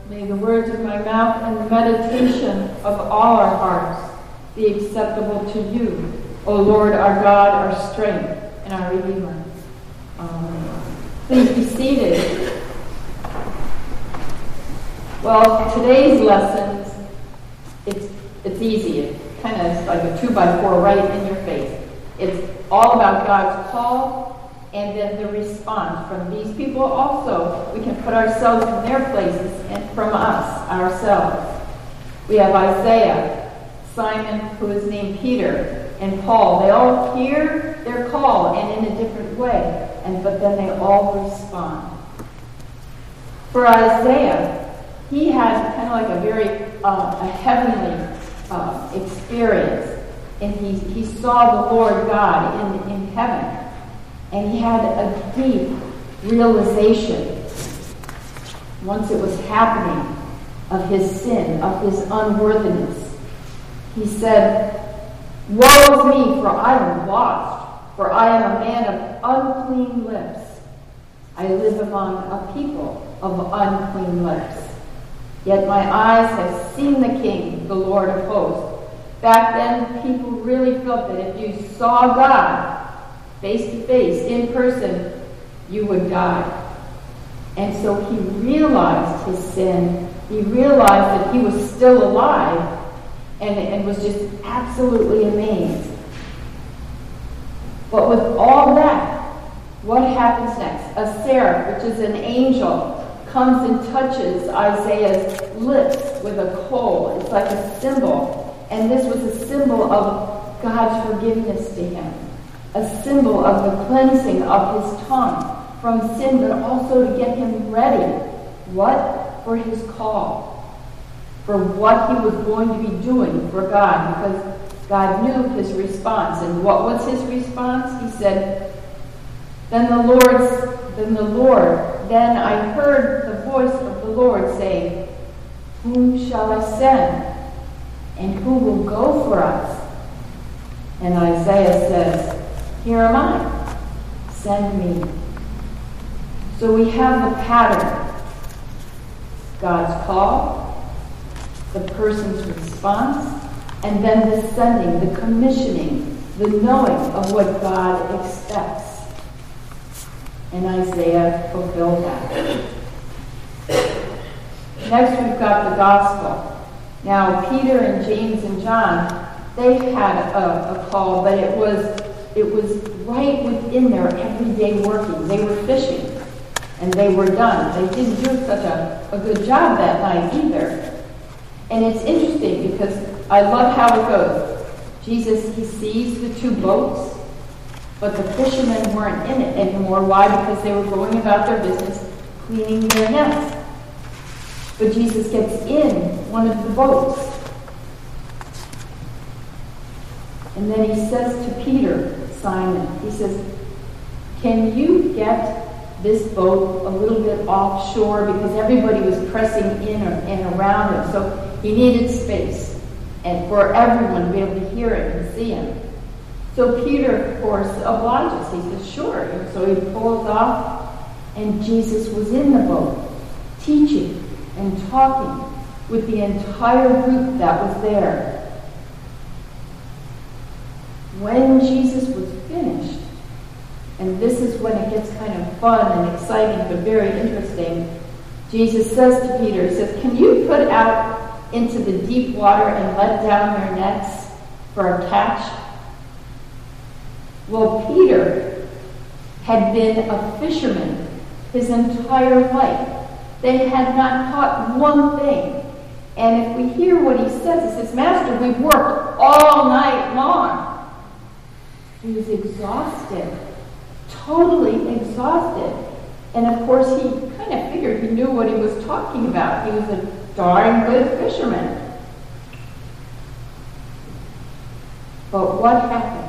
May the words of my mouth and the meditation of all our hearts be acceptable to you, O Lord, our God, our strength, and our Redeemer. Amen. Please be seated. Well, today's lessons, it's easy. It's kind of like a 2x4 right in your face. It's all about God's call and then the response from these people. Also, we can put ourselves in their places and from us, ourselves. We have Isaiah, Simon, who is named Peter, and Paul. They all hear their call and in a different way, but then they all respond. For Isaiah, he had kind of like a very a heavenly experience, and he saw the Lord God in heaven, and he had a deep realization once it was happening of his sin, of his unworthiness. He said, "Woe is me, for I am lost, for I am a man of unclean lips. I live among a people of unclean lips. Yet my eyes have seen the King, the Lord of hosts." Back then, people really felt that if you saw God face to face, in person, you would die. And so he realized his sin. He realized that he was still alive and was just absolutely amazed. But with all that, what happens next? A seraph, which is an angel, comes and touches Isaiah's lips with a coal. It's like a symbol. And this was a symbol of God's forgiveness to him. A symbol of the cleansing of his tongue from sin, but also to get him ready. What? For his call. For what he was going to be doing for God. Because God knew his response. And what was his response? He said, Then I heard the voice of the Lord saying, Whom shall I send? And who will go for us? And Isaiah says, Here am I. Send me. So we have the pattern. God's call, the person's response, and then the sending, the commissioning, the knowing of what God expects. And Isaiah fulfilled that. Next, we've got the gospel. Now, Peter and James and John, they had a call, but it was right within their everyday working. They were fishing, and they were done. They didn't do such a good job that night either. And it's interesting because I love how it goes. Jesus, he sees the two boats, but the fishermen weren't in it anymore. Why? Because they were going about their business, cleaning their nets. But Jesus gets in one of the boats. And then he says to Peter, Simon, he says, Can you get this boat a little bit offshore? Because everybody was pressing in and around him. So he needed space and for everyone to be able to hear it and see him. So Peter, of course, obliges. He says, Sure. And so he pulls off, and Jesus was in the boat, teaching and talking with the entire group that was there. When Jesus was finished, and this is when it gets kind of fun and exciting but very interesting, Jesus says to Peter, he says, Can you put out into the deep water and let down your nets for a catch? Well, Peter had been a fisherman his entire life. They had not caught one thing. And if we hear what he says, he says, Master, we've worked all night long. He was exhausted, totally exhausted. And of course, he kind of figured he knew what he was talking about. He was a darn good fisherman. But what happens?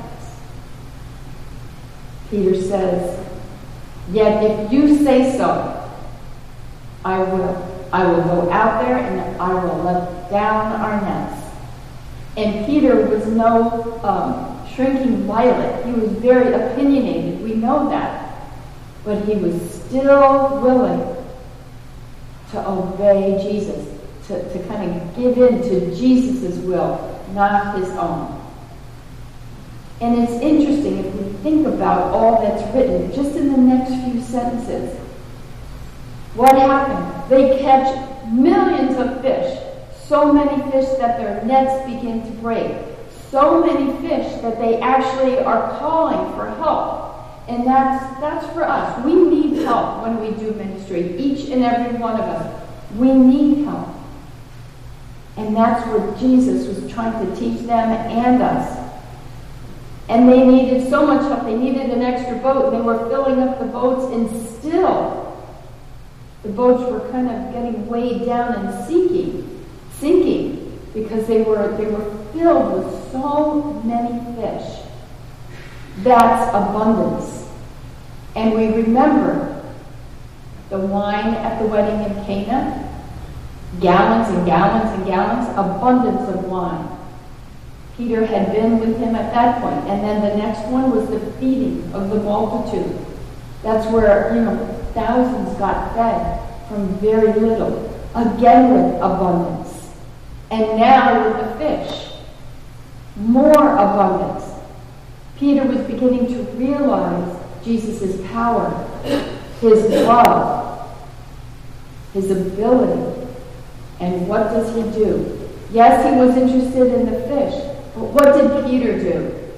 Peter says, Yet if you say so, I will go out there and I will let down our nets. And Peter was no shrinking violet. He was very opinionated. We know that. But he was still willing. to obey Jesus, to kind of give in to Jesus' will, not his own. And it's interesting if we think about all that's written just in the next few sentences. What happened? They catch millions of fish, so many fish that their nets begin to break, so many fish that they actually are calling for help. And that's for us. We need help when we do ministry, each and every one of us. We need help. And that's what Jesus was trying to teach them and us. And they needed so much help. They needed an extra boat. They were filling up the boats, and still the boats were kind of getting weighed down and sinking, because they were filled with so many fish. That's abundance. And we remember the wine at the wedding in Cana. Gallons and gallons and gallons, abundance of wine. Peter had been with him at that point. And then the next one was the feeding of the multitude. That's where, thousands got fed from very little. Again with abundance. And now with the fish, more abundance. Peter was beginning to realize Jesus' power, his love, his ability. And what does he do? Yes, he was interested in the fish, but what did Peter do?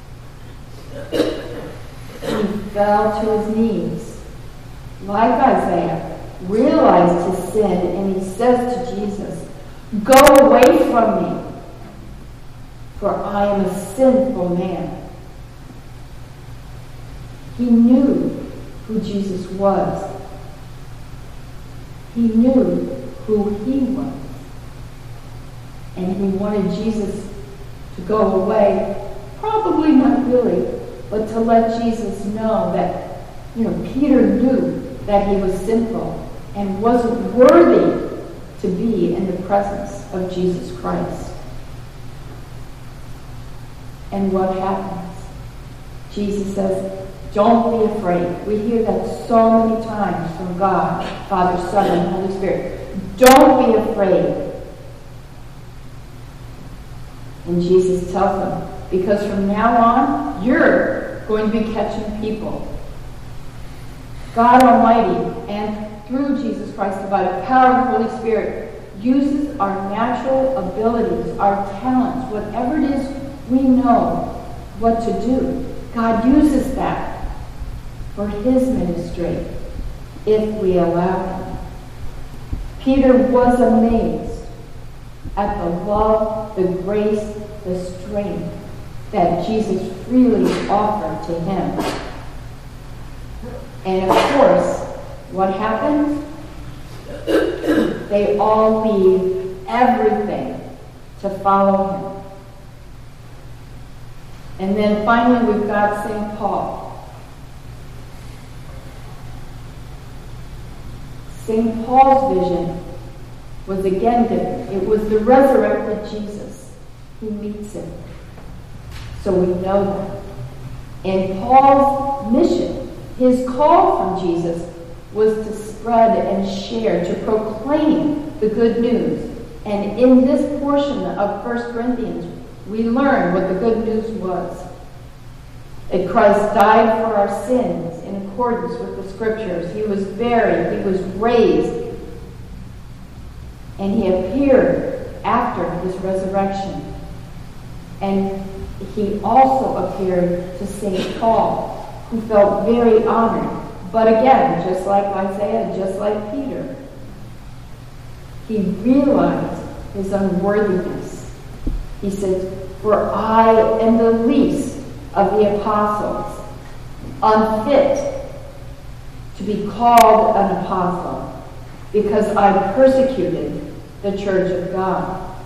He fell to his knees, like Isaiah, realized his sin, and he says to Jesus, "Go away from me, for I am a sinful man." He knew who Jesus was. He knew who he was. And he wanted Jesus to go away, probably not really, but to let Jesus know that, Peter knew that he was sinful and wasn't worthy to be in the presence of Jesus Christ. And what happens? Jesus says, "Don't be afraid." We hear that so many times from God, Father, Son, and Holy Spirit. Don't be afraid. And Jesus tells them, because from now on, you're going to be catching people. God Almighty, and through Jesus Christ, by the power of the Holy Spirit, uses our natural abilities, our talents, whatever it is we know what to do. God uses that for his ministry, if we allow him. Peter was amazed at the love, the grace, the strength that Jesus freely offered to him. And of course, what happened? They all leave everything to follow him. And then finally we've got St. Paul. St. Paul's vision was again different. It was the resurrected Jesus who meets him. So we know that. And Paul's mission, his call from Jesus, was to spread and share, to proclaim the good news. And in this portion of 1 Corinthians, we learn what the good news was. That Christ died for our sins in accordance with the Scriptures. He was buried. He was raised. And he appeared after his resurrection. And he also appeared to St. Paul, who felt very honored. But again, just like Isaiah, just like Peter, he realized his unworthiness. He said, "For I am the least of the apostles, unfit to be called an apostle, because I persecuted the church of God."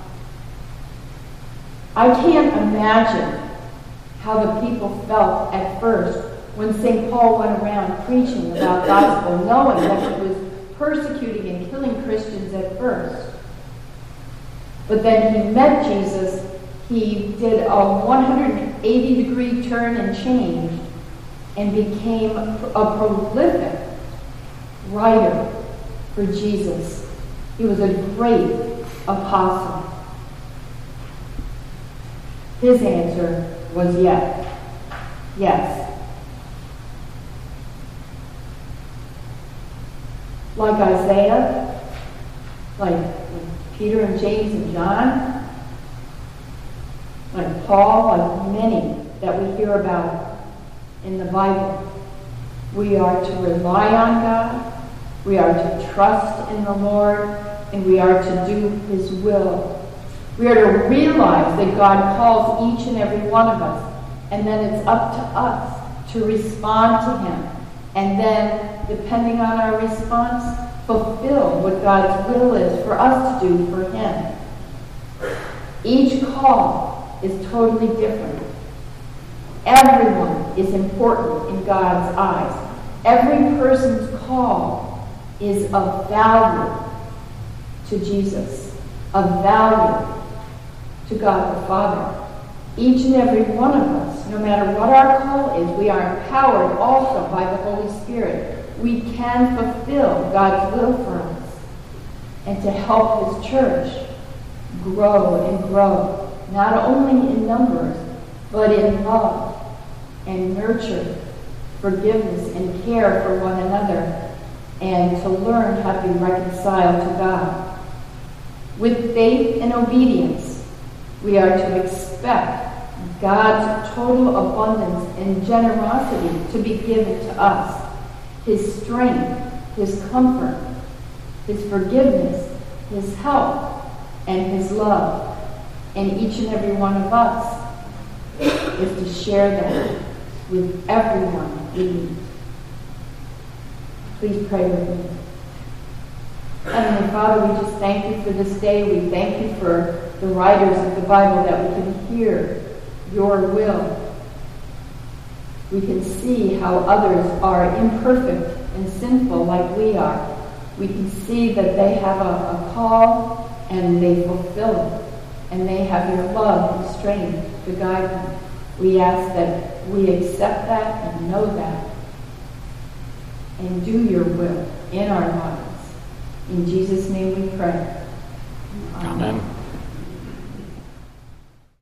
I can't imagine how the people felt at first when St. Paul went around preaching about gospel, knowing that he was persecuting and killing Christians at first. But then he met Jesus. He did a 180-degree turn and change and became a prolific writer for Jesus. He was a great apostle. His answer was yes. Yes. Like Isaiah, like Peter and James and John, like Paul, like many that we hear about in the Bible, we are to rely on God, we are to trust in the Lord, and we are to do His will. We are to realize that God calls each and every one of us, and then it's up to us to respond to Him. And then, depending on our response, fulfill what God's will is for us to do for Him. Each call is totally different. Everyone is important in God's eyes. Every person's call is of value to Jesus, of value to God the Father. Each and every one of us, no matter what our call is, we are empowered also by the Holy Spirit. We can fulfill God's will for us and to help His church grow and grow, not only in numbers, but in love and nurture, forgiveness and care for one another, and to learn how to be reconciled to God. With faith and obedience, we are to expect God's total abundance and generosity to be given to us. His strength, His comfort, His forgiveness, His help, and His love. And each and every one of us is to share that with everyone we meet. Please pray with me. Heavenly Father, we just thank You for this day. We thank You for the writers of the Bible, that we can hear Your will. We can see how others are imperfect and sinful like we are. We can see that they have a call and they fulfill it. And they have Your love and strength to guide them. We ask that we accept that and know that and do Your will in our lives. In Jesus' name we pray. Amen.